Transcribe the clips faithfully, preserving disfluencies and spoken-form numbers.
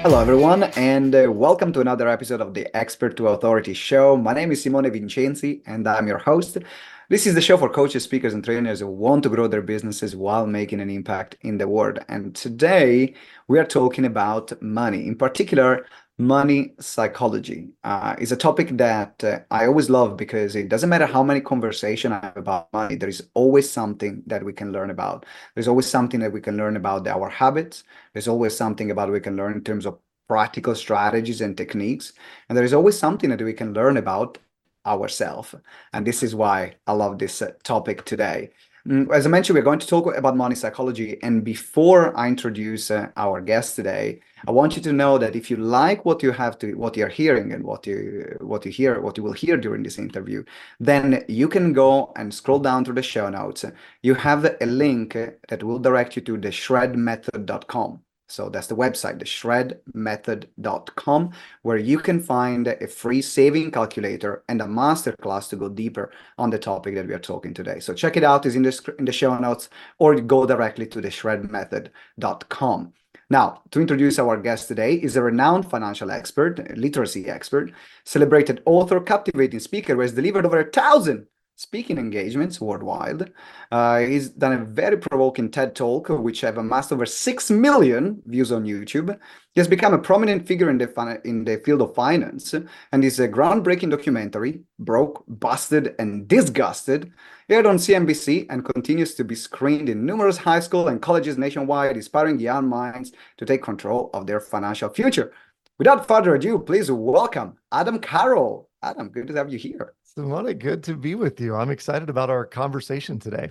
Hello, everyone, and uh, welcome to another episode of the Expert to Authority show. My name is Simone Vincenzi, and I'm your host. This is the show for coaches, speakers, and trainers who want to grow their businesses while making an impact in the world. And today we are talking about money, in particular, money psychology. Uh, is a topic that uh, I always love because it doesn't matter how many conversations I have about money, there is always something that we can learn about. There's always something that we can learn about our habits. There's always something about we can learn in terms of practical strategies and techniques. And there is always something that we can learn about ourselves. And this is why I love this uh, topic today. Mm, As I mentioned, we're going to talk about money psychology. And before I introduce uh, our guest today, I want you to know that if you like what you have to, what you're hearing and what you what you hear, what you will hear during this interview, then you can go and scroll down to the show notes. You have a link that will direct you to the shred method dot com. So that's the website, the shred method dot com, where you can find a free saving calculator and a masterclass to go deeper on the topic that we are talking today. So check it out, it's in the, in the show notes, or go directly to the shred method dot com. Now, to introduce our guest today is a renowned financial expert, literacy expert, celebrated author, captivating speaker who has delivered over a thousand speaking engagements worldwide. Uh, he's done a very provoking TED Talk, which have amassed over six million views on YouTube. He has become a prominent figure in the, in the field of finance, and his a groundbreaking documentary, Broke, Busted, and Disgusted, aired on C N B C and continues to be screened in numerous high school and colleges nationwide, inspiring young minds to take control of their financial future. Without further ado, please welcome Adam Carroll. Adam, good to have you here. Simone, good to be with you. I'm excited about our conversation today.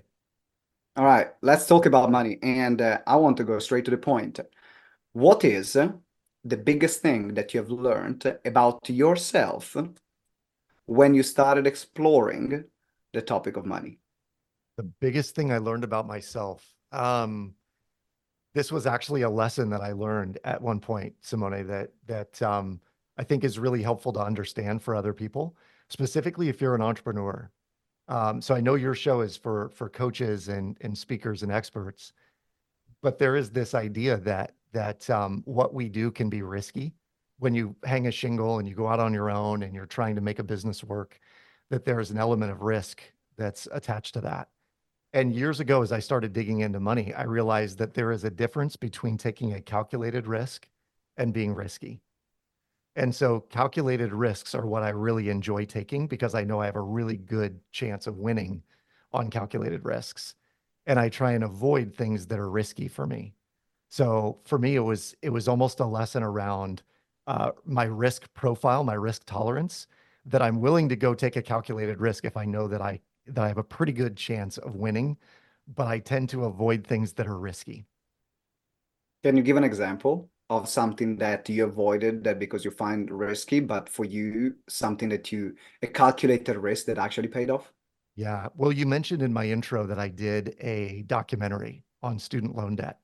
All right, let's talk about money. And uh, I want to go straight to the point. What is uh, the biggest thing that you have learned about yourself when you started exploring the topic of money? The biggest thing I learned about myself. Um, this was actually a lesson that I learned at one point, Simone, that that um, I think is really helpful to understand for other people, specifically if you're an entrepreneur. Um, so I know your show is for for coaches and and speakers and experts, but there is this idea that that um, what we do can be risky when you hang a shingle and you go out on your own and you're trying to make a business work, that there is an element of risk that's attached to that. And years ago, as I started digging into money, I realized that there is a difference between taking a calculated risk and being risky. And so calculated risks are what I really enjoy taking because I know I have a really good chance of winning on calculated risks. And I try and avoid things that are risky for me. So for me, it was it was almost a lesson around uh, my risk profile, my risk tolerance, that I'm willing to go take a calculated risk if I know that I that I have a pretty good chance of winning, but I tend to avoid things that are risky. Can you give an example of something that you avoided that because you find risky, but for you, something that you, a calculated risk that actually paid off? Yeah. Well, you mentioned in my intro that I did a documentary on student loan debt.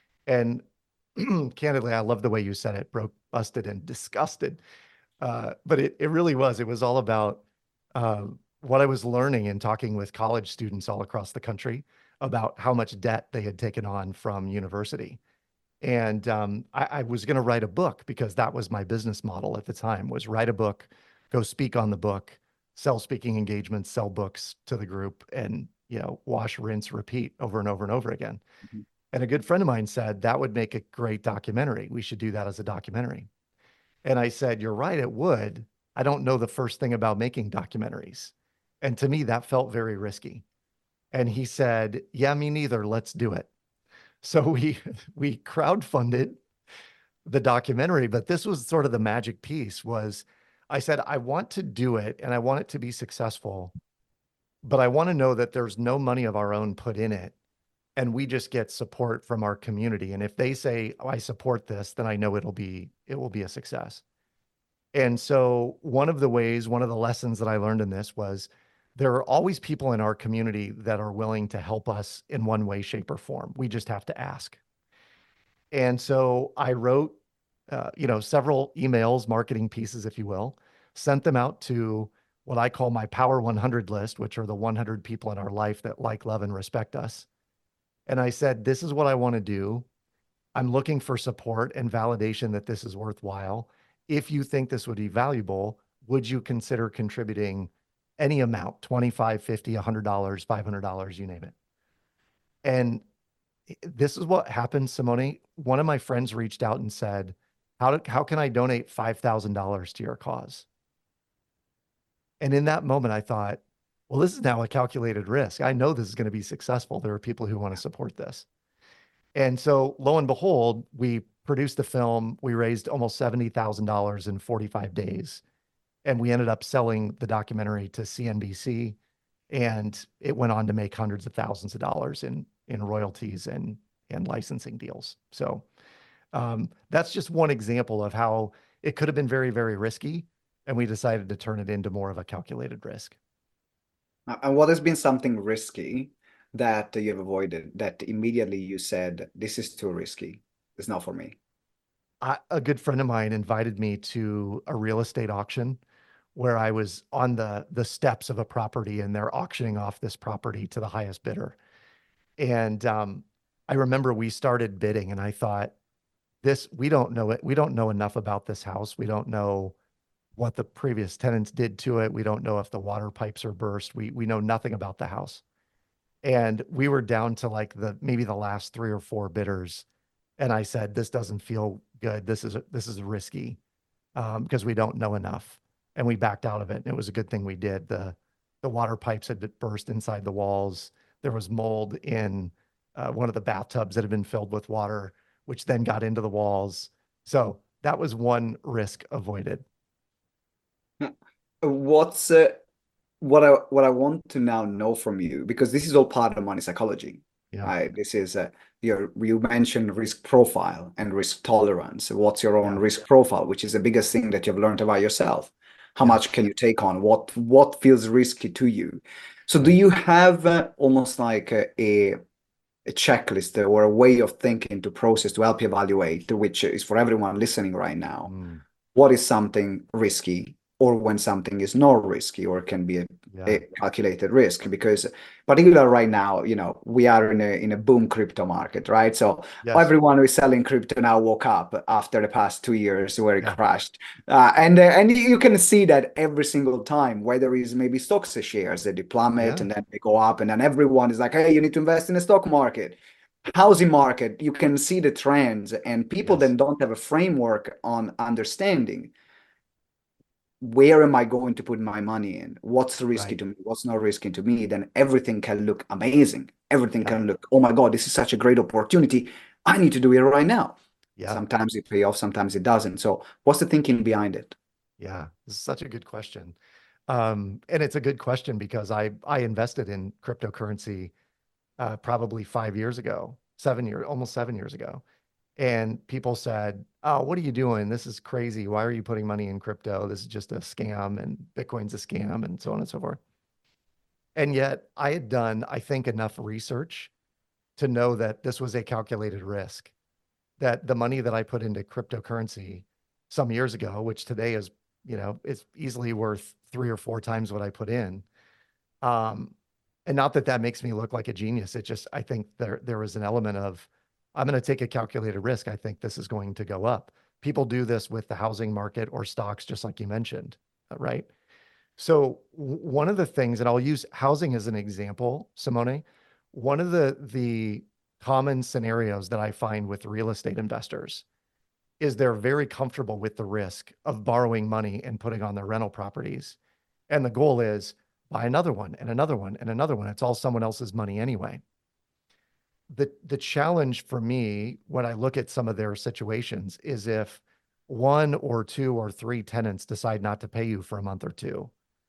And candidly, I love the way you said it, broke, busted, and disgusted. Uh, but it, it really was. It was all about uh, what I was learning and talking with college students all across the country about how much debt they had taken on from university. And um, I, I was going to write a book because that was my business model at the time, was write a book, go speak on the book, sell speaking engagements, sell books to the group, and you know, wash, rinse, repeat over and over and over again. Mhm. And a good friend of mine said that would make a great documentary. We should do that as a documentary. And I said, you're right, it would. I don't know the first thing about making documentaries. And to me, that felt very risky. And he said, yeah, me neither. Let's do it. So we we crowdfunded the documentary, but this was sort of the magic piece was I said, I want to do it and I want it to be successful, but I want to know that there's no money of our own put in it. And we just get support from our community. And if they say, oh, I support this, then I know it'll be, it will be a success. And so one of the ways, one of the lessons that I learned in this was there are always people in our community that are willing to help us in one way, shape, or form. We just have to ask. And so I wrote, uh, you know, several emails, marketing pieces, if you will, sent them out to what I call my Power one hundred list, which are the one hundred people in our life that like, love, and respect us. And I said, this is what I want to do. I'm looking for support and validation that this is worthwhile. If you think this would be valuable, would you consider contributing any amount, twenty-five, fifty, a hundred dollars, five hundred dollars, you name it. And this is what happened, Simone. One of my friends reached out and said, how, do, how can I donate five thousand dollars to your cause? And in that moment, I thought, well, this is now a calculated risk. I know this is going to be successful. There are people who want to support this. And so lo and behold, we produced the film. We raised almost seventy thousand dollars in forty-five days. And we ended up selling the documentary to C N B C. And it went on to make hundreds of thousands of dollars in, in royalties and, and licensing deals. So um, that's just one example of how it could have been very, very risky. And we decided to turn it into more of a calculated risk. And what has been something risky that you've avoided, that immediately you said, this is too risky, it's not for me? I, a good friend of mine invited me to a real estate auction where I was on the, the steps of a property and they're auctioning off this property to the highest bidder. And um, I remember we started bidding and I thought, this, we don't know it. We don't know enough about this house. We don't know what the previous tenants did to it. We don't know if the water pipes are burst. We, we know nothing about the house. And we were down to like the, maybe the last three or four bidders. And I said, this doesn't feel good. This is, this is risky um, because we don't know enough. And we backed out of it. And it was a good thing we did. The, the water pipes had burst inside the walls. There was mold in uh, one of the bathtubs that had been filled with water, which then got into the walls. So that was one risk avoided. What's uh, what I what I want to now know from you, because this is all part of money psychology. Yeah. Right? This is uh, your you mentioned risk profile and risk tolerance. What's your own Yeah. risk profile, which is the biggest thing that you've learned about yourself? How Yeah. much can you take on? What what feels risky to you? So do Right. you have uh, almost like a, a a checklist or a way of thinking to process to help you evaluate, which is for everyone listening right now? Mm, What is something risky, or when something is not risky or can be a, yeah. a calculated risk? Because particularly right now, you know, we are in a in a boom crypto market, right? So Yes. everyone who is selling crypto now woke up after the past two years where it Yeah. crashed, uh, and uh, and you can see that every single time, whether it's maybe stocks shares that they plummet Yeah. and then they go up, and then everyone is like, hey, you need to invest in the stock market. Housing market, you can see the trends, and people Yes. then don't have a framework on understanding where am I going to put my money in? What's risky Right. to me? What's not risky to me? Then everything can look amazing. Everything Yeah. can look, oh my God, this is such a great opportunity. I need to do it right now. Yeah. Sometimes it pay off, sometimes it doesn't. So what's the thinking behind it? Yeah. This is such a good question. Um, and it's a good question because I, I invested in cryptocurrency uh, probably five years ago, seven years, almost seven years ago. And people said, oh, what are you doing? This is crazy. Why are you putting money in crypto? This is just a scam and Bitcoin's a scam and so on and so forth. And yet I had done, I think, enough research to know that this was a calculated risk, that the money that I put into cryptocurrency some years ago, which today is, you know, it's easily worth three or four times what I put in. Um, and not that that makes me look like a genius. It just, I think there, there was an element of, I'm going to take a calculated risk. I think this is going to go up. People do this with the housing market or stocks, just like you mentioned, right? So one of the things, and I'll use housing as an example, Simone, one of the, the common scenarios that I find with real estate investors is they're very comfortable with the risk of borrowing money and putting on their rental properties. And the goal is buy another one and another one and another one. It's all someone else's money anyway. The, the challenge for me when I look at some of their situations is if one or two or three tenants decide not to pay you for a month or two,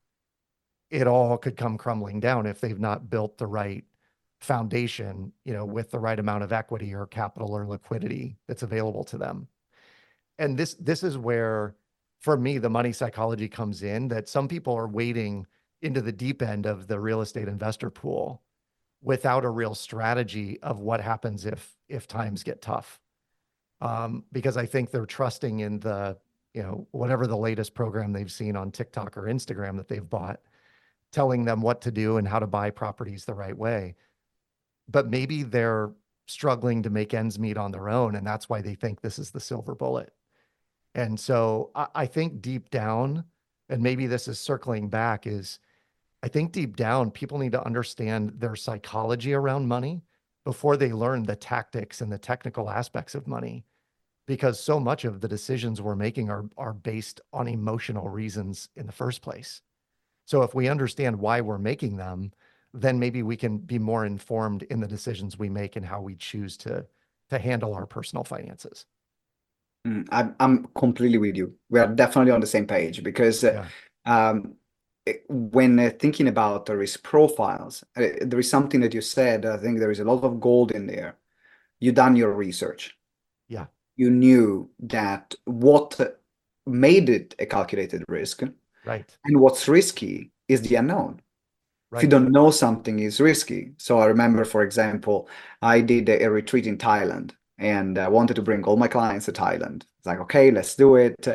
it all could come crumbling down if they've not built the right foundation, you know, with the right amount of equity or capital or liquidity that's available to them. And this, this is where, for me, the money psychology comes in, that some people are wading into the deep end of the real estate investor pool without a real strategy of what happens if, if times get tough. Um, because I think they're trusting in the, you know, whatever the latest program they've seen on TikTok or Instagram that they've bought, telling them what to do and how to buy properties the right way. But maybe they're struggling to make ends meet on their own. And that's why they think this is the silver bullet. And so I, I think deep down, and maybe this is circling back, is I think deep down, people need to understand their psychology around money before they learn the tactics and the technical aspects of money, because so much of the decisions we're making are, are based on emotional reasons in the first place. So if we understand why we're making them, then maybe we can be more informed in the decisions we make and how we choose to, to handle our personal finances. Mm, I'm I'm completely with you. We are definitely on the same page because uh, Yeah. um, it- when uh, thinking about the risk profiles, uh, there is something that you said. I think there is a lot of gold in there. You done your research. Yeah. You knew that what made it a calculated risk Right. and what's risky is the unknown. If you Right. don't know something is risky. So I remember, for example, I did a, a retreat in Thailand and I wanted to bring all my clients to Thailand. It's like, okay, let's do it.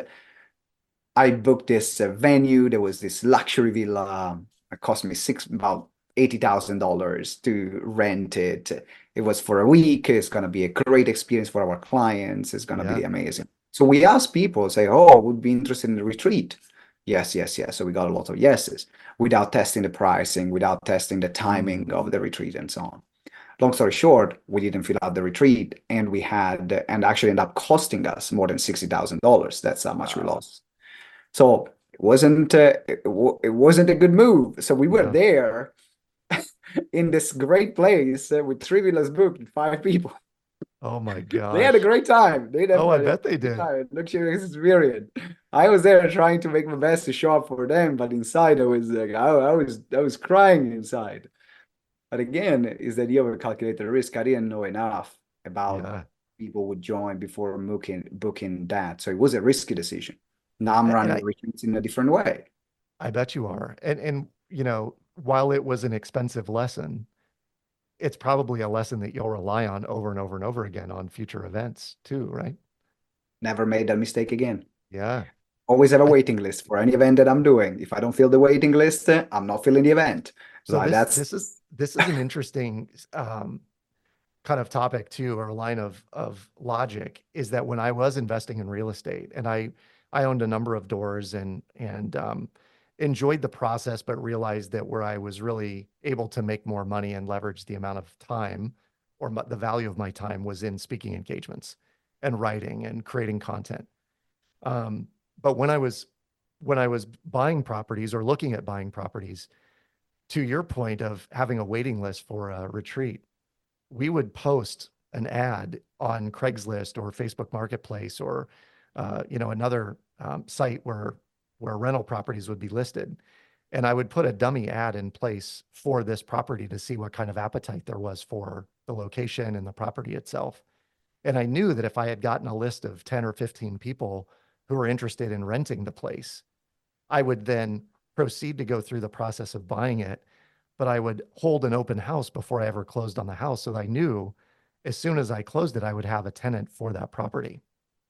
I booked this uh, venue. There was this luxury villa. It cost me six about eighty thousand dollars to rent it. It was for a week. It's gonna be a great experience for our clients. It's gonna Yeah. be amazing. So we asked people, say, oh, would be interested in the retreat. Yes, yes, yes. So we got a lot of yeses without testing the pricing, without testing the timing Mm. of the retreat and so on. Long story short, we didn't fill out the retreat and we had, and actually ended up costing us more than sixty thousand dollars. That's how much we Wow. lost. So it wasn't uh, it, it wasn't a good move. So we were No. there in this great place uh, with three villas booked, five people. Oh my They had a gosh. great time. They Oh, I definitely had bet they a good did. time. Luxurious experience. I was there trying to make my best to show up for them, but inside I was like, I, I was I was crying inside. But again, is that you ever calculated the risk? I didn't know enough about Yeah. people would join before booking booking that. So it was a risky decision. Now I'm A- And running I, retreats in a different way. I bet you are. And, and, you know, while it was an expensive lesson, it's probably a lesson that you'll rely on over and over and over again on future events too, right? Never made that mistake again. Yeah. Always have a I, waiting list for any event that I'm doing. If I don't fill the waiting list, I'm not filling the event. so Like this, that's this is, this is an interesting, um, kind of topic too, or line of of logic, is that when I was investing in real estate and I I owned a number of doors and and um, enjoyed the process, but realized that where I was really able to make more money and leverage the amount of time or m- the value of my time was in speaking engagements and writing and creating content. Um, but when I was when I was buying properties or looking at buying properties, to your point of having a waiting list for a retreat, we would post an ad on Craigslist or Facebook Marketplace or uh, you know another um, site where where rental properties would be listed, and I would put a dummy ad in place for this property to see what kind of appetite there was for the location and the property itself. And I knew that if I had gotten a list of ten or fifteen people who were interested in renting the place, I would then proceed to go through the process of buying it, but I would hold an open house before I ever closed on the house. So that I knew as soon as I closed it, I would have a tenant for that property.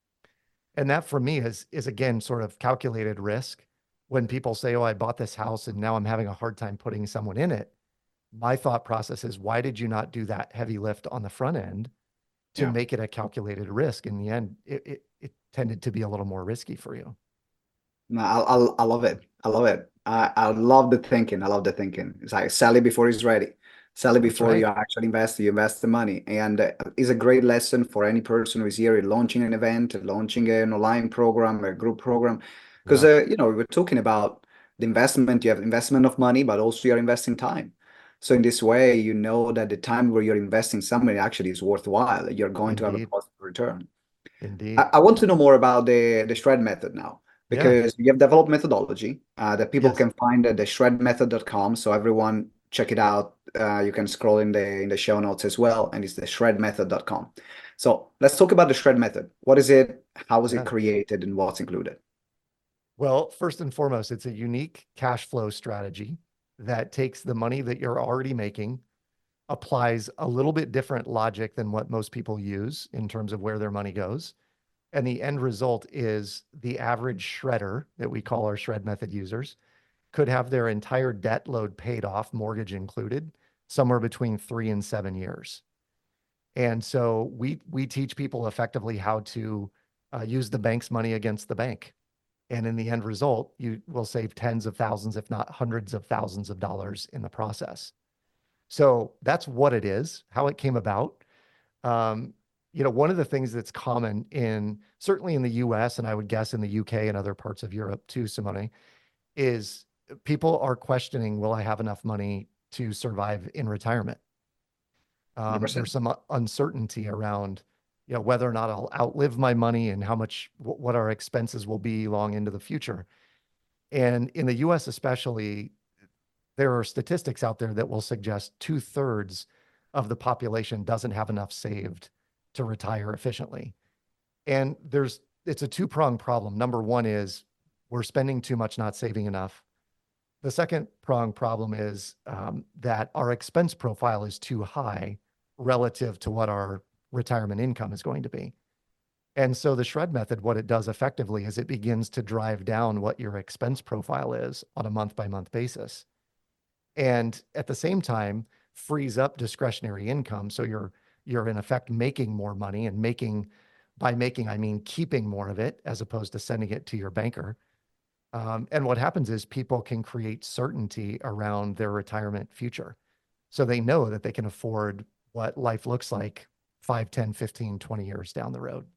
And that for me is, is again, sort of calculated risk. When people say, oh, I bought this house and now I'm having a hard time putting someone in it. My thought process is, why did you not do that heavy lift on the front end to yeah. make it a calculated risk? In the end, it, it, it tended to be a little more risky for you. No, I, I, I love it. I love it. I, I love the thinking. I love the thinking. It's like sell it before it's ready. Sell it That's before you right. actually invest. You invest the money, and uh, it's a great lesson for any person who is here launching an event, launching an online program, a group program. Because Yeah, uh, you know, we're talking about the investment. You have investment of money, but also you're investing time. So in this way, you know that the time where you're investing somebody actually is worthwhile. You're going to have a indeed. positive return. I, Indeed. I want to know more about the the shred method now Yeah. because you have developed methodology uh, that people Yes. can find at the shred method dot com. So everyone check it out. Uh, you can scroll in the in the show notes as well, and it's the shred method dot com. So let's talk about the shred method. What is it? How was it Yeah. created, and what's included? Well, first and foremost, it's a unique cash flow strategy that takes the money that you're already making, applies a little bit different logic than what most people use in terms of where their money goes. And the end result is the average shredder that we call our shred method users could have their entire debt load paid off, mortgage included, somewhere between three and seven years. And so we we teach people effectively how to uh, use the bank's money against the bank. And in the end result, you will save tens of thousands, if not hundreds of thousands of dollars in the process. So that's what it is, how it came about. Um, you know, one of the things that's common in certainly in the U S and I would guess in the U K and other parts of Europe too, Simone, is people are questioning, will I have enough money to survive in retirement? Um, one hundred percent. there's some uncertainty around, you know, whether or not I'll outlive my money and how much, what our expenses will be long into the future. And in the U S especially, there are statistics out there that will suggest two thirds of the population doesn't have enough saved to retire efficiently. And there's, it's a two-pronged problem. Number one is we're spending too much, not saving enough. The second prong problem is um, that our expense profile is too high relative to what our retirement income is going to be. And so the shred method, what it does effectively is it begins to drive down what your expense profile is on a month by month basis. And at the same time, frees up discretionary income. So you're, you're in effect making more money, and making, by making, I mean keeping more of it as opposed to sending it to your banker. Um, and what happens is people can create certainty around their retirement future. So they know that they can afford what life looks like five, ten, fifteen, twenty years down the road.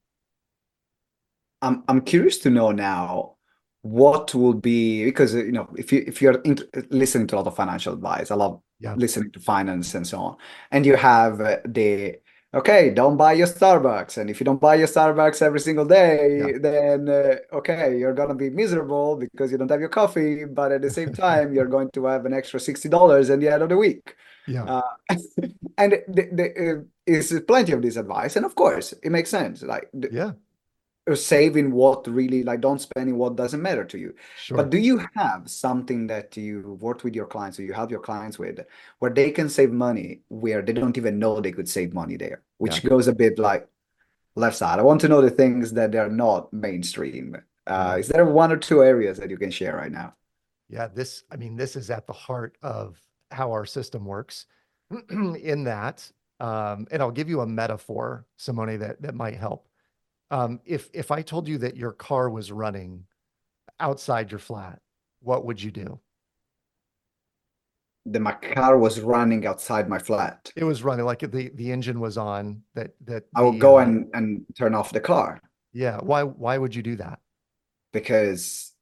I'm I'm curious to know now what will be, because you know if you if you're in, listening to a lot of financial advice, I love Yeah. listening to finance and so on, and you have uh, the okay, don't buy your Starbucks, and if you don't buy your Starbucks every single Yeah. day, then uh, okay, you're gonna be miserable because you don't have your coffee, but at the same time, you're going to have an extra sixty dollars at the end of the week. Yeah. Uh, and the, the, uh, is plenty of this advice, and of course, it makes sense. Like the, Yeah. or save in what really, like, don't spend in what doesn't matter to you. But Sure. do you have something that you work with your clients or you help your clients with where they can save money where they don't even know they could save money there, Yeah. which goes a bit like left side? I want to know the things that are not mainstream. Uh, Yeah. is there one or two areas that you can share right now? Yeah. This, I mean, this is at the heart of how our system works in that, um, and I'll give you a metaphor, Simone, that, that might help. Um, if, if I told you that your car was running outside your flat, what would you do? The my car was running outside my flat. It was running like the, the engine was on, that, that I will the, go uh, and, and turn off the car yeah. Why, why would you do that? because,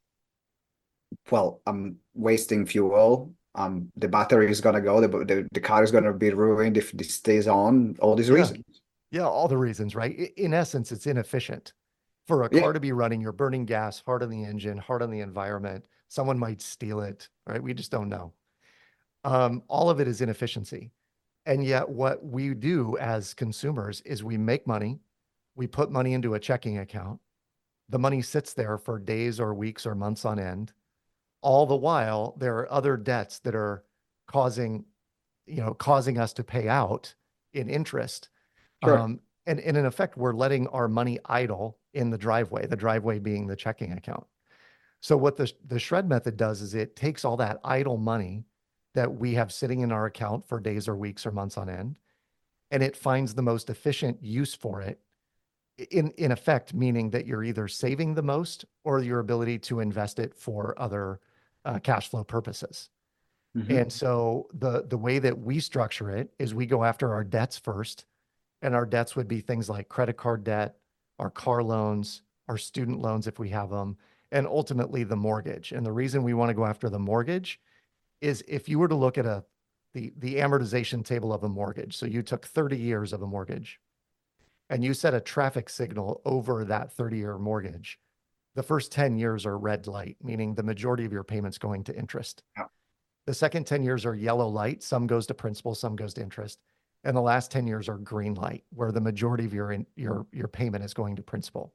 well, I'm wasting fuel. Um, the battery is gonna go. The, the the car is gonna be ruined if this stays on. All these Yeah. reasons. Yeah. All the reasons, right? I- In essence, it's inefficient. For a Yeah, car to be running, you're burning gas, hard on the engine, hard on the environment. Someone might steal it, right? We just don't know. Um, all of it is inefficiency. And yet, what we do as consumers is we make money, we put money into a checking account. The money sits there for days or weeks or months on end. All the while, there are other debts that are causing, you know, causing us to pay out in interest. sure. Um, and, and in effect, we're letting our money idle in the driveway, the driveway being the checking account. So what the, the shred method does is it takes all that idle money that we have sitting in our account for days or weeks or months on end, and it finds the most efficient use for it in, in effect, meaning that you're either saving the most or your ability to invest it for other uh, cash flow purposes. Mhm. And so the, the way that we structure it is we go after our debts first, and our debts would be things like credit card debt, our car loans, our student loans if we have them, and ultimately the mortgage. And the reason we want to go after the mortgage is if you were to look at a the the amortization table of a mortgage. So you took thirty years of a mortgage and you set a traffic signal over that thirty-year mortgage. The first ten years are red light, meaning the majority of your payments going to interest. Yeah, The second ten years are yellow light, some goes to principal, some goes to interest. And the last ten years are green light, where the majority of your in, your your payment is going to principal.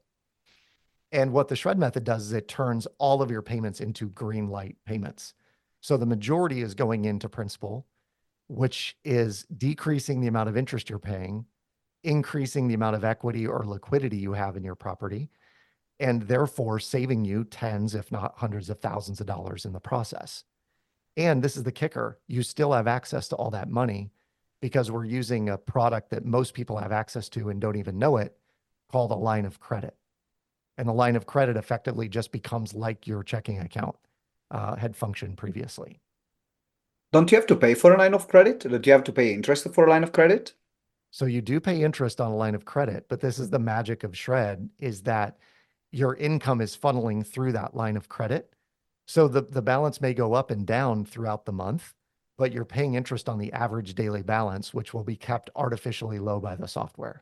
And what the shred method does is it turns all of your payments into green light payments. So the majority is going into principal, which is decreasing the amount of interest you're paying, increasing the amount of equity or liquidity you have in your property, and therefore saving you tens, if not hundreds of thousands of dollars in the process. And this is the kicker, you still have access to all that money because we're using a product that most people have access to and don't even know it, called a line of credit. And the line of credit effectively just becomes like your checking account uh, had functioned previously. Don't you have to pay for a line of credit? Don't you have to pay interest for a line of credit? So you do pay interest on a line of credit, but this is the magic of Shred, is that your income is funneling through that line of credit. So the, the balance may go up and down throughout the month, but you're paying interest on the average daily balance, which will be kept artificially low by the software.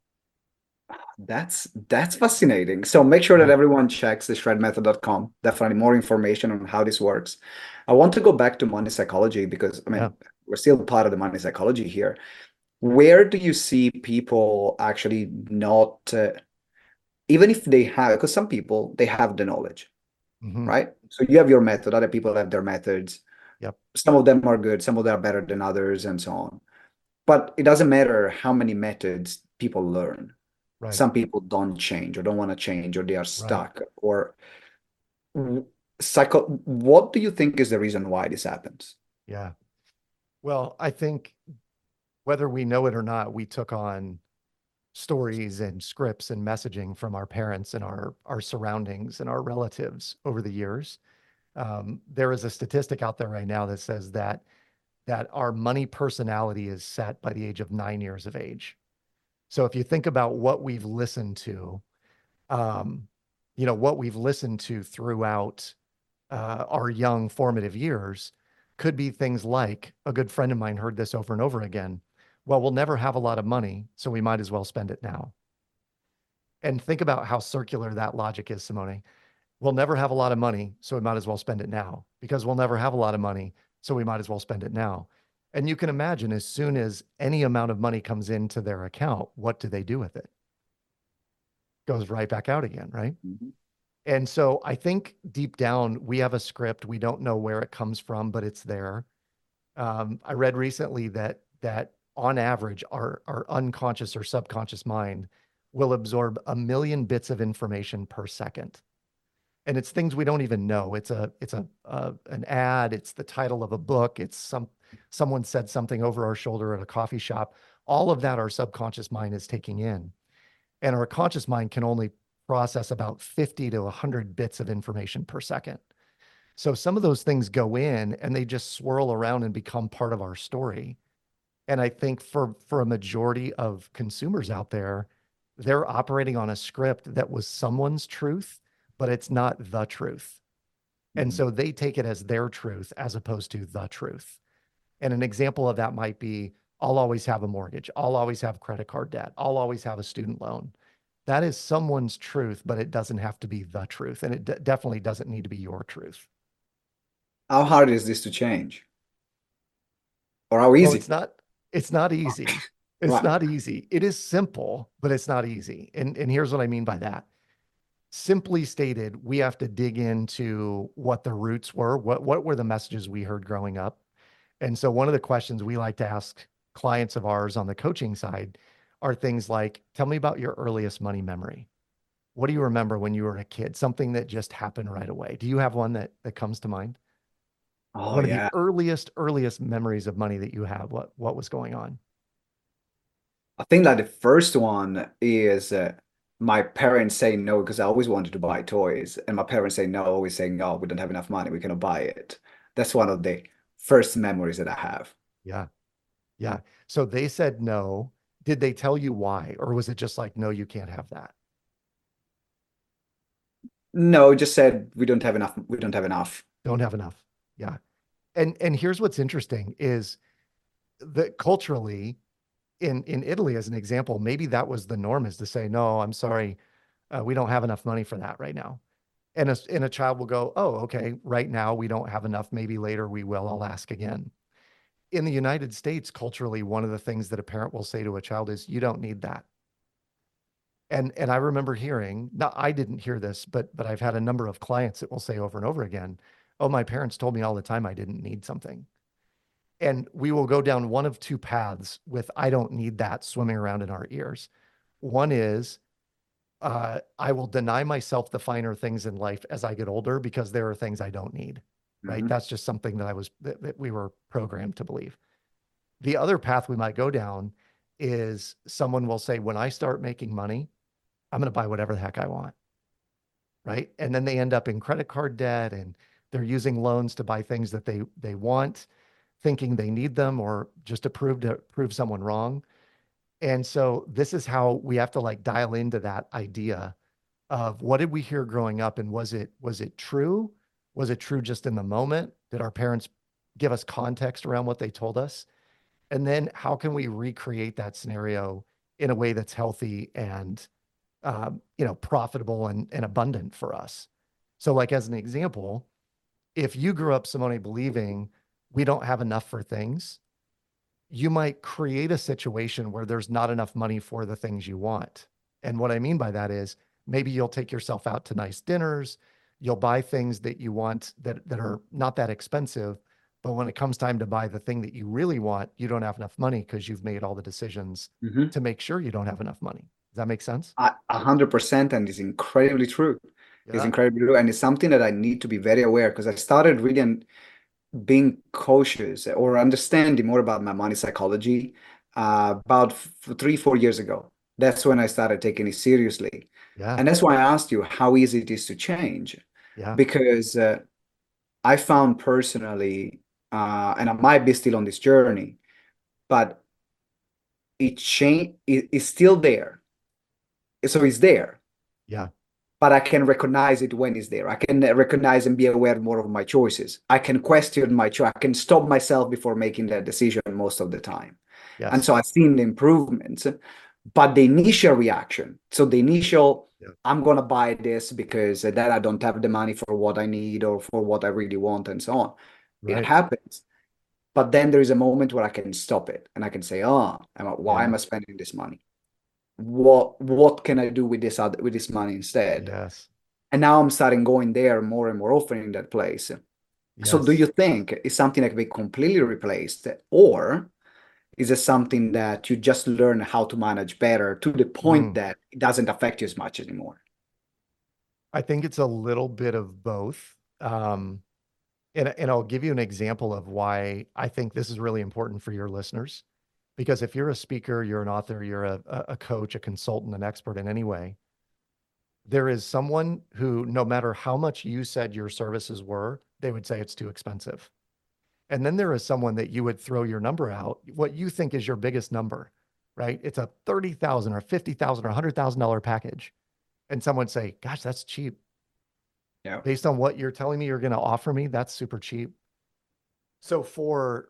That's that's fascinating. So make sure that Yeah. everyone checks the shred method dot com. Definitely more information on how this works. I want to go back to money psychology because I Yeah. mean we're still part of the money psychology here. Where do you see people actually not uh, even if they have, because some people they have the knowledge, Mm-hmm. right? So you have your method, other people have their methods. Yep. Some of them are good, some of them are better than others, and so on. But it doesn't matter how many methods people learn. Right. Some people don't change or don't want to change or they are Right. stuck or psycho. What do you think is the reason why this happens? Yeah. Well, I think whether we know it or not, we took on stories and scripts and messaging from our parents and our our surroundings and our relatives over the years. Um, there is a statistic out there right now that says that that our money personality is set by the age of nine years of age. So if you think about what we've listened to, um, you know, what we've listened to throughout uh, our young formative years could be things like, a good friend of mine heard this over and over again. Well, we'll never have a lot of money, so we might as well spend it now. And think about how circular that logic is, Simone. We'll never have a lot of money, so we might as well spend it now, because we'll never have a lot of money, so we might as well spend it now. And you can imagine, as soon as any amount of money comes into their account, what do they do with it? Goes right back out again, right? Mhm. And so I think deep down, we have a script. We don't know where it comes from, but it's there. Um, I read recently that that on average, our our unconscious or subconscious mind will absorb a million bits of information per second, and it's things we don't even know. It's a it's a, a an ad. It's the title of a book. It's some someone said something over our shoulder at a coffee shop. All of that our subconscious mind is taking in, and our conscious mind can only process about fifty to one hundred bits of information per second. So some of those things go in and they just swirl around and become part of our story. And I think for for a majority of consumers out there, they're operating on a script that was someone's truth, but it's not the truth. And Mhm. so they take it as their truth as opposed to the truth. And an example of that might be, I'll always have a mortgage. I'll always have credit card debt. I'll always have a student loan. That is someone's truth, but it doesn't have to be the truth. And it d- definitely doesn't need to be your truth. How hard is this to change? Or how Well, easy? it's not, it's not easy. It's Right. not easy. It is simple, but it's not easy. And, and here's what I mean by that. Simply stated, we have to dig into what the roots were. What, what were the messages we heard growing up? And so one of the questions we like to ask clients of ours on the coaching side are things like, tell me about your earliest money memory. What do you remember when you were a kid? Something that just happened right away. Do you have one that, that comes to mind? Oh One of the yeah. earliest, earliest memories of money that you have. What, what was going on? I think like the first one is uh, my parents saying no because I always wanted to buy toys, and my parents say no, always saying no, we don't have enough money, we cannot buy it. That's one of the first memories that I have. Yeah. Yeah. So they said no. Did they tell you why? Or was it just like, no, you can't have that? No, it just said we don't have enough, we don't have enough. Don't have enough. Yeah. And and here's what's interesting is that culturally in in Italy, as an example, maybe that was the norm, is to say, no, I'm sorry, uh, we don't have enough money for that right now. And a, and a child will go, oh, okay, right now we don't have enough. Maybe later we will. I'll ask again. In the United States, culturally, one of the things that a parent will say to a child is, you don't need that. And and I remember hearing, now I didn't hear this, but but I've had a number of clients that will say over and over again, oh, my parents told me all the time I didn't need something. And we will go down one of two paths with I don't need that swimming around in our ears. One is uh, I will deny myself the finer things in life as I get older because there are things I don't need, right? Mhm. That's just something that I was, that, that we were programmed to believe. The other path we might go down is someone will say, when I start making money, I'm going to buy whatever the heck I want. Right. And then they end up in credit card debt and they're using loans to buy things that they, they want, thinking they need them or just to prove to prove someone wrong. And so this is how we have to like dial into that idea of what did we hear growing up, and was it was it true? Was it true just in the moment? Did our parents give us context around what they told us? And then how can we recreate that scenario in a way that's healthy and um, you know, profitable and, and abundant for us? So like, as an example, if you grew up, Simone, believing we don't have enough for things, you might create a situation where there's not enough money for the things you want. And what I mean by that is maybe you'll take yourself out to nice dinners, you'll buy things that you want that, that are not that expensive, but when it comes time to buy the thing that you really want, you don't have enough money because you've made all the decisions Mm-hmm. to make sure you don't have enough money. Does that make sense? A a hundred percent, and it's incredibly true. It's Yeah. incredibly true, and it's something that I need to be very aware because I started reading, being cautious or understanding more about my money psychology uh, about f three, four years ago. That's when I started taking it seriously, Yeah. and that's why I asked you how easy it is to change, Yeah. because uh, I found personally, uh, and I might be still on this journey, but it change it, it's still there. So it's there, Yeah. but I can recognize it when it's there. I can recognize and be aware more of my choices. I can question my choice. I can stop myself before making that decision most of the time. And Yes. so I've seen the improvements, but the initial reaction, so the initial, Yeah. I'm going to buy this because that I don't have the money for what I need or for what I really want and so on. It Right. happens. But then there is a moment where I can stop it and I can say, oh, why Yeah. am I spending this money? What what can I do with this other with this money instead? Yes. And now I'm starting going there more and more often in that place. So do Yes. you think is something that can be completely replaced, or is it something that you just learn how to manage better to the point Mm. that it doesn't affect you as much anymore? I think it's a little bit of both. Um, and, and I'll give you an example of why I think this is really important for your listeners. Because if you're a speaker, you're an author, you're a, a coach, a consultant, an expert in any way, there is someone who, no matter how much you said your services were, they would say it's too expensive. And then there is someone that you would throw your number out, what you think is your biggest number, right? It's a thirty thousand or fifty thousand or one hundred thousand dollars package. And someone would say, gosh, that's cheap. Yeah. Based on what you're telling me you're going to offer me, that's super cheap. So for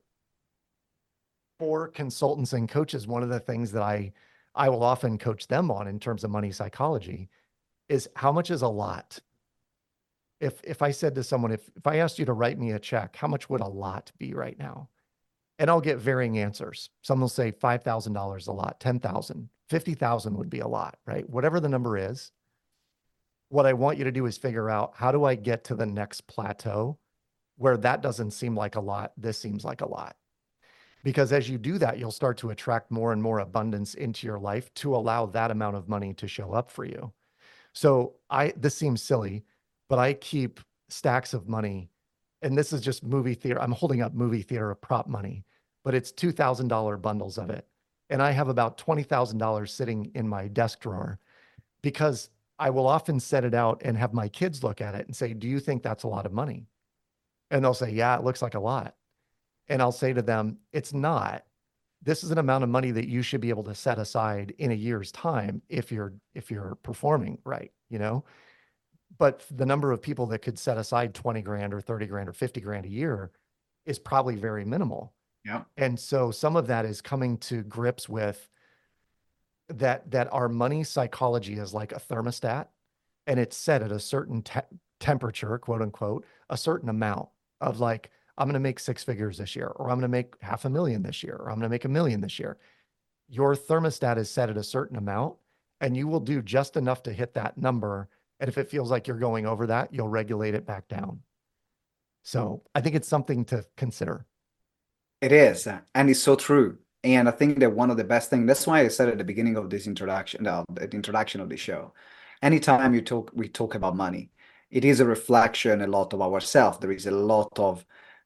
for consultants and coaches, one of the things that I I will often coach them on in terms of money psychology is how much is a lot? If if I said to someone, if if I asked you to write me a check, how much would a lot be right now? And I'll get varying answers. Some will say five thousand dollars a lot, ten thousand, fifty thousand would be a lot, right? Whatever the number is, what I want you to do is figure out, how do I get to the next plateau where that doesn't seem like a lot, this seems like a lot. Because as you do that, you'll start to attract more and more abundance into your life to allow that amount of money to show up for you. So I, this seems silly, but I keep stacks of money, and this is just movie theater. I'm holding up movie theater prop money, but it's two thousand dollars bundles of it. And I have about twenty thousand dollars sitting in my desk drawer because I will often set it out and have my kids look at it and say, do you think that's a lot of money? And they'll say, yeah, it looks like a lot. And I'll say to them, it's not. This is an amount of money that you should be able to set aside in a year's time if you're if you're performing right, you know? But the number of people that could set aside twenty grand or thirty grand or fifty grand a year is probably very minimal. Yeah. And so some of that is coming to grips with that that our money psychology is like a thermostat, and it's set at a certain te temperature, quote unquote, a certain amount of like, I'm going to make six figures this year, or I'm going to make half a million this year, or I'm going to make a million this year. Your thermostat is set at a certain amount, and you will do just enough to hit that number. And if it feels like you're going over that, you'll regulate it back down. So I think it's something to consider. It is, and it's so true. And I think that one of the best things, that's why I said at the beginning of this introduction, uh, the introduction of the show, anytime you talk, we talk about money, it is a reflection a lot of ourselves. There is a lot of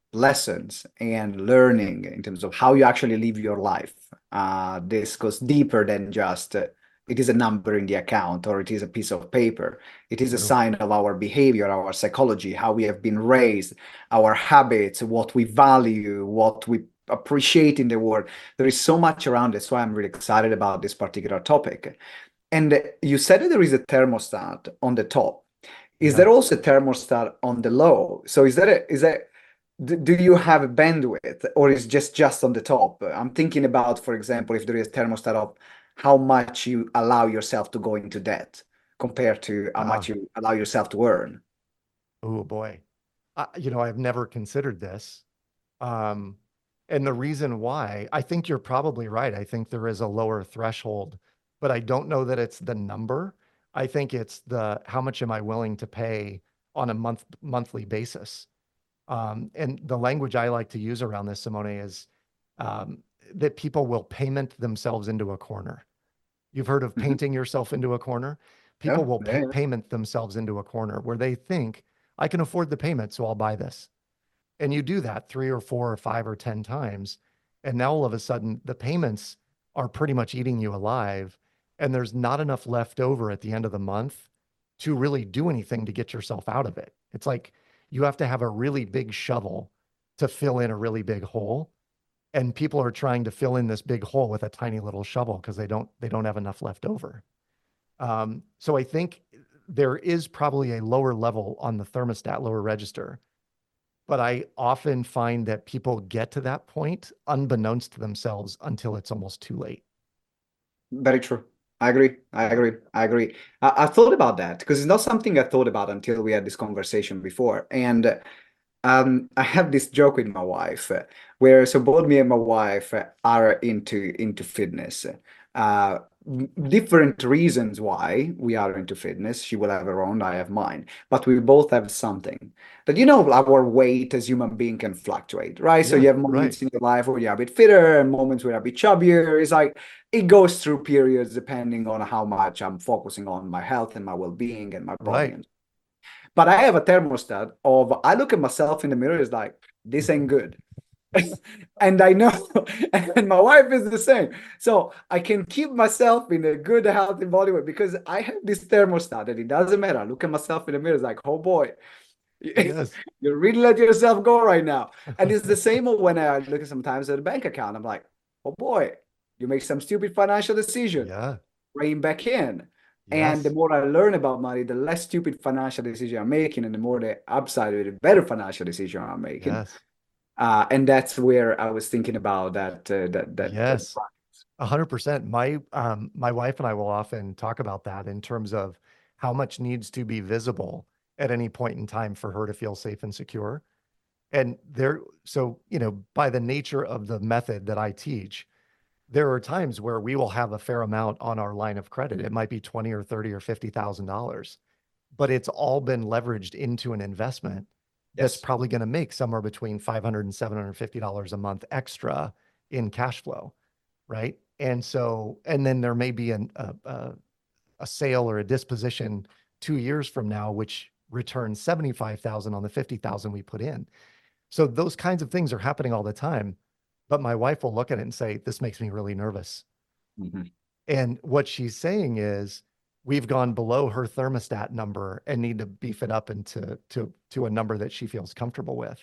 lessons and learning in terms of how you actually live your life. Uh, this goes deeper than just uh, it is a number in the account or it is a piece of paper. It is a True. sign of our behavior, our psychology, how we have been raised, our habits, what we value, what we appreciate in the world. There is so much around it. So I'm really excited about this particular topic. And you said that there is a thermostat on the top. Is Yeah. there also a thermostat on the low? So is that a, is that do you have a bandwidth or is just just on the top? I'm thinking about, for example, if there is a thermostat of how much you allow yourself to go into debt compared to how much Ah, you allow yourself to earn. oh boy. I, you know, I've never considered this. Um, and the reason why, I think you're probably right. I think there is a lower threshold, but I don't know that it's the number. I think it's the how much am I willing to pay on a month monthly basis. Um, and the language I like to use around this, Simone, is um, that people will payment themselves into a corner. You've heard of Mhm. painting yourself into a corner. People Yeah, will yeah, pay yeah. payment themselves into a corner where they think, I can afford the payment, so I'll buy this. And you do that three or four or five or ten times. And now all of a sudden, the payments are pretty much eating you alive. And there's not enough left over at the end of the month to really do anything to get yourself out of it. It's like you have to have a really big shovel to fill in a really big hole. And people are trying to fill in this big hole with a tiny little shovel because they don't they don't have enough left over. Um, so I think there is probably a lower level on the thermostat, lower register, but I often find that people get to that point unbeknownst to themselves until it's almost too late. Very true. I agree. I agree. I agree. I, I thought about that because it's not something I thought about until we had this conversation before. And Um, I have this joke with my wife, uh, where so both me and my wife uh, are into into fitness. Uh, m- different reasons why we are into fitness. She will have her own, I have mine, but we both have something that you know our weight as human being can fluctuate, right? So Yeah, you have right, moments in your life where you're a bit fitter and moments where you're a bit chubbier. It's like it goes through periods depending on how much I'm focusing on my health and my well-being and my body right. and but I have a thermostat of I look at myself in the mirror, it's like, this ain't good. And I know, and my wife is the same. So I can keep myself in a good, healthy body weight because I have this thermostat that it doesn't matter. I look at myself in the mirror, it's like, oh boy, Yes. you really let yourself go right now. And it's the same when I look at sometimes at a bank account. I'm like, oh boy, you make some stupid financial decision, Yeah. rein back in. And the Yes. more I learn about money, the less stupid financial decision I'm making, and the more the upside of the better financial decision I'm making. Yes. Uh, and that's where I was thinking about that uh, that that. that Yes. A hundred percent. My um my wife and I will often talk about that in terms of how much needs to be visible at any point in time for her to feel safe and secure. And there, so, you know, by the nature of the method that I teach, there are times where we will have a fair amount on our line of credit. It might be twenty or thirty or fifty thousand dollars, but it's all been leveraged into an investment that's Yes. probably going to make somewhere between five hundred and seven hundred fifty dollars a month extra in cash flow, right? And so, and then there may be an, a, a, a sale or a disposition two years from now, which returns seventy-five thousand on the fifty thousand we put in. So those kinds of things are happening all the time. But my wife will look at it and say, this makes me really nervous. Mhm. And what she's saying is, we've gone below her thermostat number and need to beef it up into to, to a number that she feels comfortable with.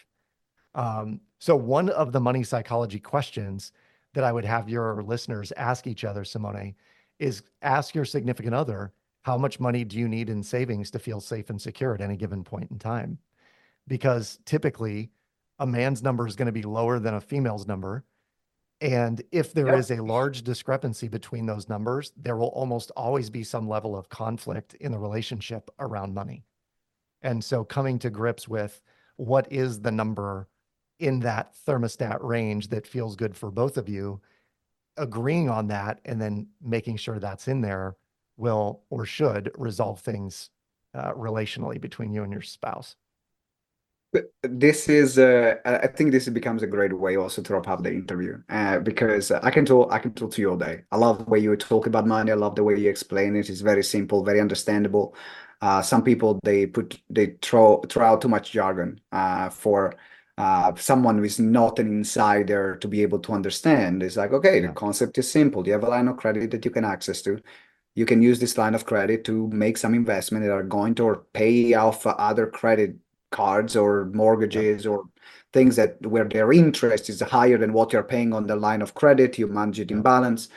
Um, so one of the money psychology questions that I would have your listeners ask each other, Simone, is ask your significant other, how much money do you need in savings to feel safe and secure at any given point in time? Because typically a man's number is going to be lower than a female's number. And if there Yep. is a large discrepancy between those numbers, there will almost always be some level of conflict in the relationship around money. And so coming to grips with what is the number in that thermostat range that feels good for both of you, agreeing on that and then making sure that's in there will or should resolve things uh, relationally between you and your spouse. This is, uh, I I think this becomes a great way also to wrap up the interview, uh, because I can talk, I can talk to you all day. I love the way you talk about money. I love the way you explain it. It's very simple, very understandable. Uh, some people they put they throw throw out too much jargon uh, for uh, someone who is not an insider to be able to understand. It's like, okay, the Yeah. concept is simple. You have a line of credit that you can access to. You can use this line of credit to make some investment that are going to or pay off other credit cards or Yep. mortgages or things that where their interest is higher than what you're paying on the line of credit. You manage it in Yep. balance.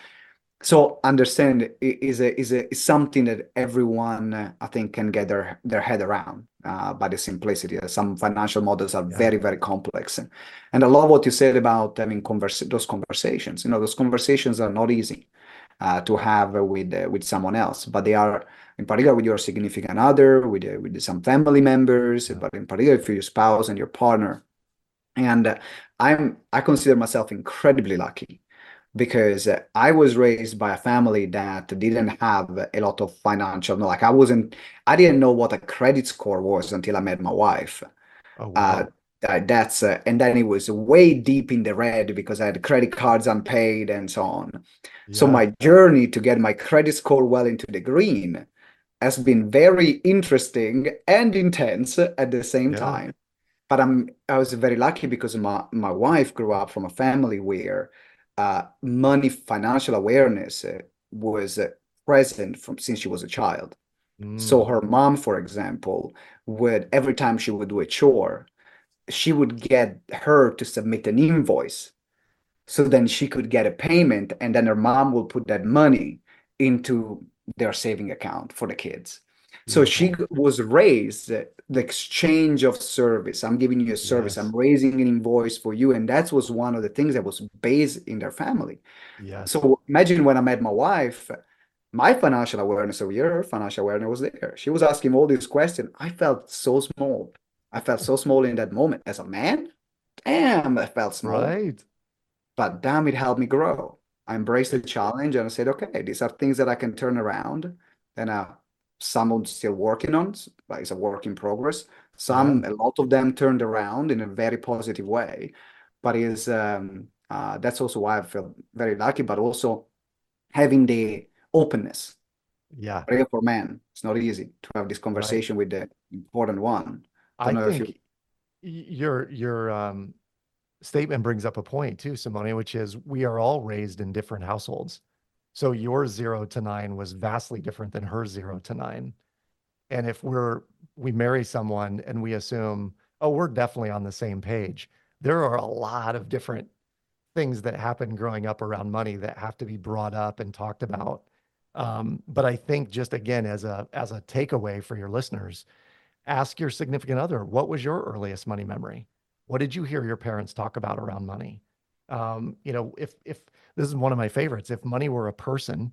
So understand is a is a is something that everyone uh, I think can get their their head around uh, by the simplicity. Some financial models are Yeah. very very complex, and I love what you said about having converse those conversations. You know, those conversations are not easy uh, to have with uh, with someone else, but they are in particular with your significant other, with uh, with some family members, Yeah. but in particular for your spouse and your partner. And uh, I'm I consider myself incredibly lucky because uh, I was raised by a family that didn't have a lot of financial, no, like I wasn't, I didn't know what a credit score was until I met my wife. Oh, Uh, wow. uh, that's uh, and then it was way deep in the red because I had credit cards unpaid and so on. So Yeah. my journey to get my credit score well into the green has been very interesting and intense at the same Yeah. time. But I'm I was very lucky because my my wife grew up from a family where uh, money financial awareness uh, was uh, present from since she was a child. So Mm. her mom, for example, would every time she would do a chore, she would get her to submit an invoice so then she could get a payment, and then her mom will put that money into their saving account for the kids. So she Beautiful. was raised uh, the exchange of service. I'm giving you a service. I'm Yes. raising an invoice for you, and that was one of the things that was based in their family. Yes. So imagine when I met my wife, my financial awareness over here, her financial awareness was there. She was asking all these questions. I felt so small. I felt so small in that moment as a man. Damn, I felt small, Right. but damn, it helped me grow. I embraced the It- challenge and I said, okay, these are things that I can turn around. And uh, some I'm still working on, but it's a work in progress. Yeah. Some, a lot of them turned around in a very positive way. But is um, uh, that's also why I feel very lucky, but also having the openness. Yeah. Prayer for men. It's not easy to have this Right. conversation with the important one. Don't I know if think you. y- your your um statement brings up a point too, Simone, which is we are all raised in different households. So your zero to nine was vastly different than her zero to nine. And if we're we marry someone and we assume, oh, we're definitely on the same page, there are a lot of different things that happen growing up around money that have to be brought up and talked about. Um, but I think just again, as a as a takeaway for your listeners, ask your significant other, what was your earliest money memory? What did you hear your parents talk about around money? Um, you know, if if this is one of my favorites, if money were a person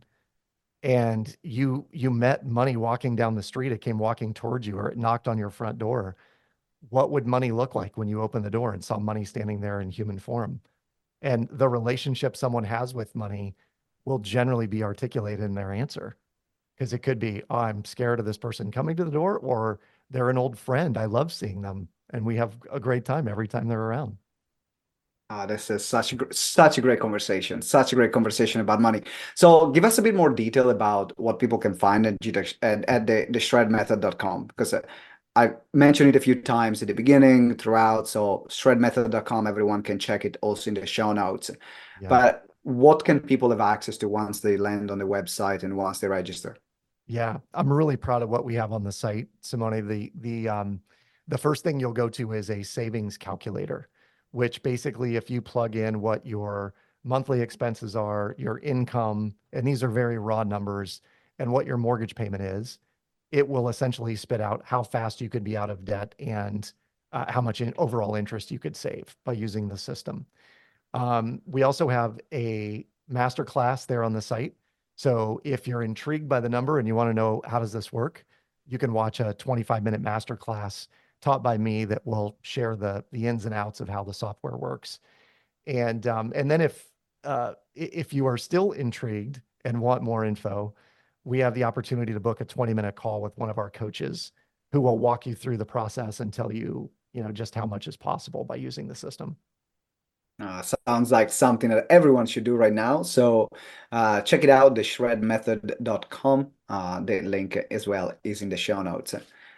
and you you met money walking down the street, it came walking towards you or it knocked on your front door, what would money look like when you opened the door and saw money standing there in human form? And the relationship someone has with money will generally be articulated in their answer because it could be, oh, I'm scared of this person coming to the door, or they're an old friend. I love seeing them and we have a great time every time they're around. Ah, this is such a, gr- such a great conversation, such a great conversation about money. So give us a bit more detail about what people can find at, G T X at, at the, the shred method dot com because uh, I mentioned it a few times at the beginning, throughout. So shred method dot com, everyone can check it also in the show notes. Yeah. But what can people have access to once they land on the website and once they register? Yeah. I'm really proud of what we have on the site, Simone. The, the, um, the first thing you'll go to is a savings calculator, which basically, if you plug in what your monthly expenses are, your income, and these are very raw numbers, and what your mortgage payment is, it will essentially spit out how fast you could be out of debt and uh, how much in overall interest you could save by using the system. Um, we also have a master class there on the site. So if you're intrigued by the number and you want to know how does this work, you can watch a twenty-five minute master class taught by me that will share the the ins and outs of how the software works. And um, and then if uh, if you are still intrigued and want more info, we have the opportunity to book a twenty minute call with one of our coaches who will walk you through the process and tell you, you know, just how much is possible by using the system. Uh, sounds like something that everyone should do right now. So uh, check it out, the shred method dot com. Uh, the link as well is in the show notes.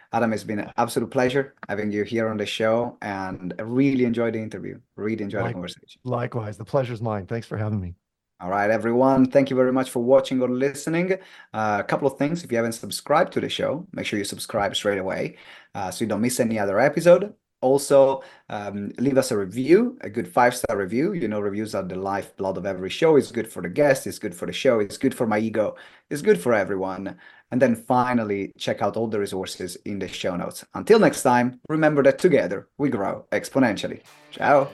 Adam, it's been an absolute pleasure having you here on the show, and I really enjoyed the interview. Really enjoyed the Like, conversation. likewise, the pleasure's mine. Thanks for having me. All right, everyone. Thank you very much for watching or listening. Uh, a couple of things. If you haven't subscribed to the show, make sure you subscribe straight away uh, so you don't miss any other episode. Also, um, leave us a review, a good five-star review. You know, reviews are the lifeblood of every show. It's good for the guest, it's good for the show, it's good for my ego, it's good for everyone. And then finally, check out all the resources in the show notes. Until next time, remember that together we grow exponentially. Ciao.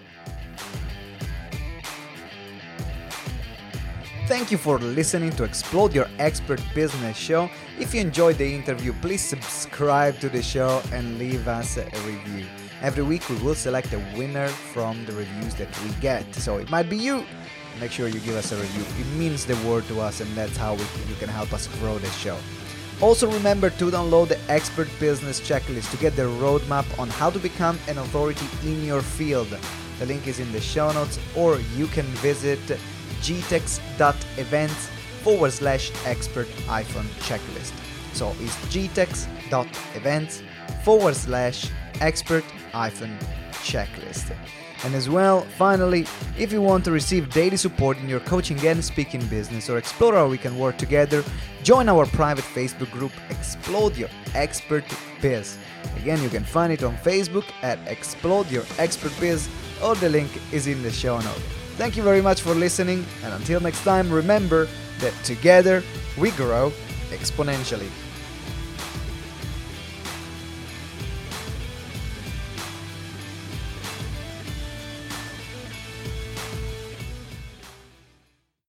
Thank you for listening to Explode Your Expert Business Show. If you enjoyed the interview, please subscribe to the show and leave us a review. Every week we will select a winner from the reviews that we get. So it might be you. Make sure you give us a review. It means the world to us, and that's how we, you can help us grow the show. Also remember to download the Expert Business Checklist to get the roadmap on how to become an authority in your field. The link is in the show notes, or you can visit gtex.events forward slash expert hyphen checklist. So it's gtex.events forward slash expert hyphen checklist. And as well, finally, if you want to receive daily support in your coaching and speaking business, or explore how we can work together, join our private Facebook group, Explode Your Expert Biz. Again, you can find it on Facebook at Explode Your Expert Biz, or the link is in the show notes. Thank you very much for listening, and until next time, remember that together we grow exponentially.